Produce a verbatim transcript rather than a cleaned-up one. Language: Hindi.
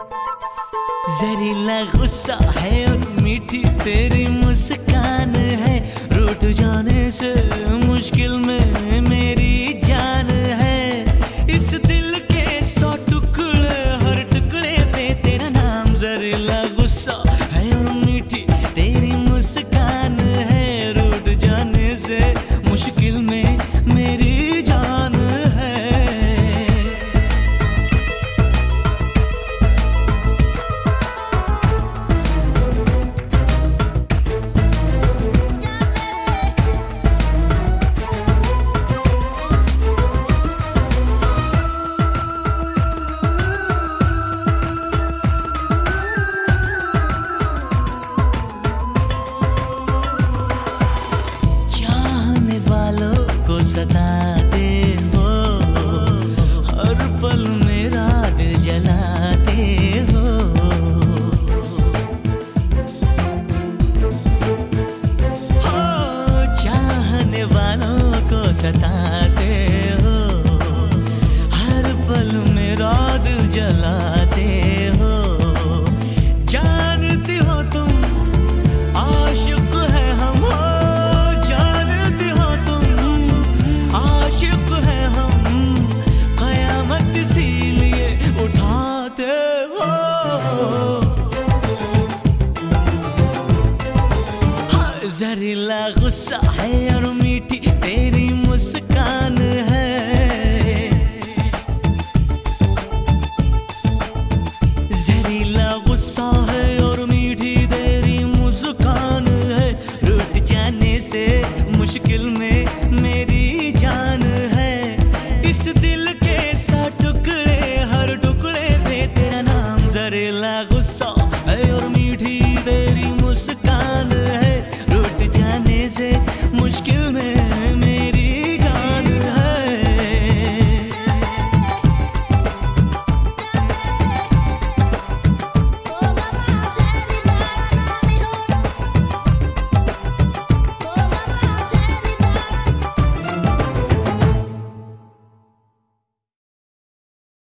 जहरीला गुस्सा है और मीठी तेरी मुस्कान है, रूठ जाने से मुश्किल में मेरी जान है। इस दिल के सौ टुकड़े, हर टुकड़े पे तेरा नाम। जहरीला गुस्सा है और मीठी तेरी मुस्कान है, रूठ जाने से मुश्किल में मेरी जान है। सताते हो, हर पल मेरा दिल जलाते हो। हो चाहने वालों को सताते हो, हर पल मेरा दिल जलाते हो। जानती हो तुम आशिक है हम, हो जानती हो तुम आशिक है हम, कयामत इसीलिए उठाते हो। जहरीला गुस्सा है और मीठी तेरी मुस्कान है। जहरीला गुस्सा है